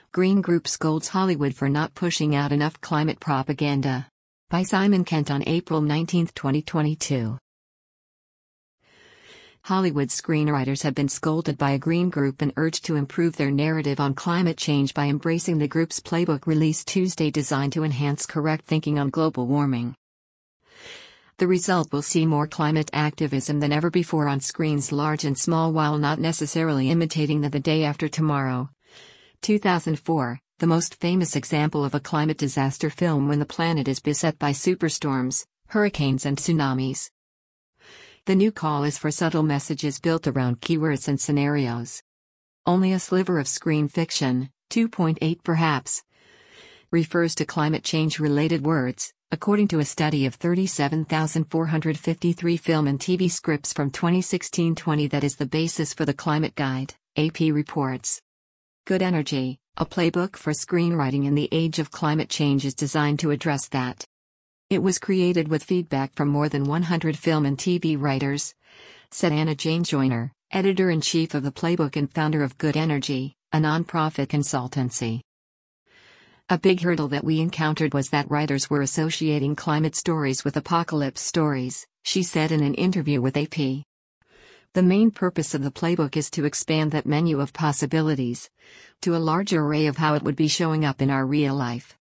Green Group scolds Hollywood for not pushing out enough climate propaganda. By Simon Kent on April 19, 2022. Hollywood screenwriters have been scolded by a Green Group and urged to improve their narrative on climate change by embracing the group's playbook released Tuesday designed to enhance correct thinking on global warming. The result will see more climate activism than ever before on screens large and small while not necessarily imitating The Day After Tomorrow. 2004, the most famous example of a climate disaster film when the planet is beset by superstorms, hurricanes and tsunamis. The new call is for subtle messages built around keywords and scenarios. Only a sliver of screen fiction, 2.8 perhaps, refers to climate change-related words, according to a study of 37,453 film and TV scripts from 2016-20 that is the basis for the Climate Guide, AP reports. Good Energy, a playbook for screenwriting in the age of climate change, is designed to address that. It was created with feedback from more than 100 film and TV writers, said Anna Jane Joyner, editor-in-chief of the playbook and founder of Good Energy, a nonprofit consultancy. A big hurdle that we encountered was that writers were associating climate stories with apocalypse stories, she said in an interview with AP. The main purpose of the playbook is to expand that menu of possibilities to a larger array of how it would be showing up in our real life.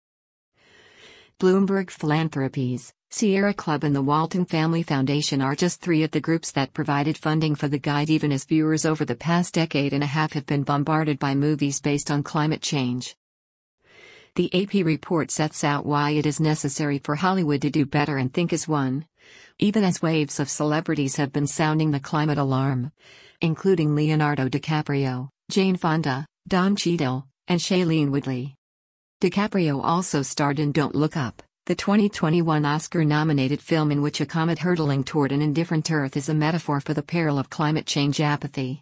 Bloomberg Philanthropies, Sierra Club and the Walton Family Foundation are just three of the groups that provided funding for the guide, even as viewers over the past decade and a half have been bombarded by movies based on climate change. The AP report sets out why it is necessary for Hollywood to do better and think as one, even as waves of celebrities have been sounding the climate alarm, including Leonardo DiCaprio, Jane Fonda, Don Cheadle, and Shailene Woodley. DiCaprio also starred in Don't Look Up, the 2021 Oscar-nominated film in which a comet hurtling toward an indifferent Earth is a metaphor for the peril of climate change apathy.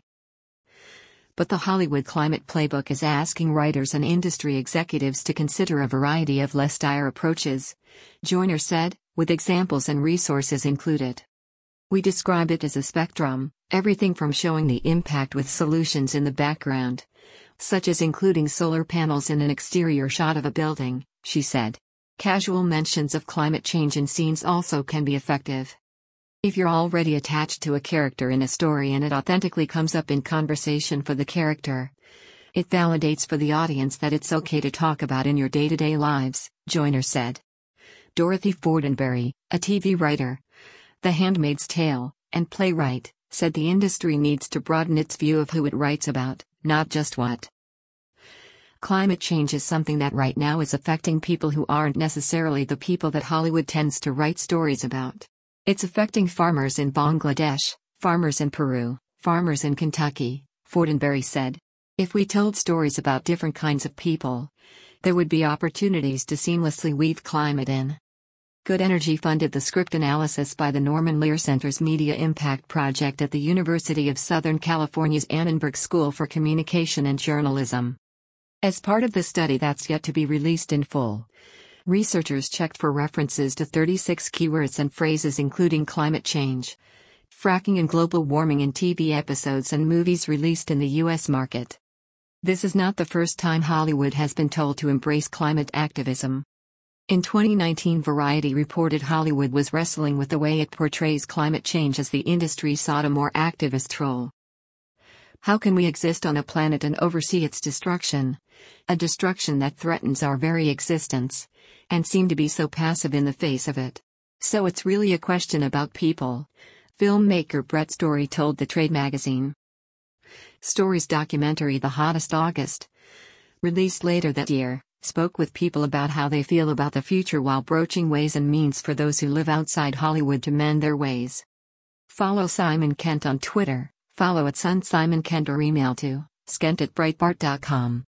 But the Hollywood Climate Playbook is asking writers and industry executives to consider a variety of less dire approaches, Joyner said, with examples and resources included. We describe it as a spectrum, everything from showing the impact with solutions in the background, such as including solar panels in an exterior shot of a building, she said. Casual mentions of climate change in scenes also can be effective. If you're already attached to a character in a story and it authentically comes up in conversation for the character, it validates for the audience that it's okay to talk about in your day-to-day lives, Joyner said. Dorothy Fortenberry, a TV writer, The Handmaid's Tale, and playwright, said the industry needs to broaden its view of who it writes about, not just what. Climate change is something that right now is affecting people who aren't necessarily the people that Hollywood tends to write stories about. It's affecting farmers in Bangladesh, farmers in Peru, farmers in Kentucky, Fortenberry said. If we told stories about different kinds of people, there would be opportunities to seamlessly weave climate in. Good Energy funded the script analysis by the Norman Lear Center's Media Impact Project at the University of Southern California's Annenberg School for Communication and Journalism. As part of the study that's yet to be released in full, researchers checked for references to 36 keywords and phrases including climate change, fracking and global warming in TV episodes and movies released in the U.S. market. This is not the first time Hollywood has been told to embrace climate activism. In 2019, Variety reported Hollywood was wrestling with the way it portrays climate change as the industry sought a more activist role. How can we exist on a planet and oversee its destruction? A destruction that threatens our very existence, and seem to be so passive in the face of it. So it's really a question about people, filmmaker Brett Story told the Trade magazine. Story's documentary The Hottest August, released later that year, spoke with people about how they feel about the future while broaching ways and means for those who live outside Hollywood to mend their ways. Follow Simon Kent on Twitter, follow @SunSimonKent or email to skent@breitbart.com.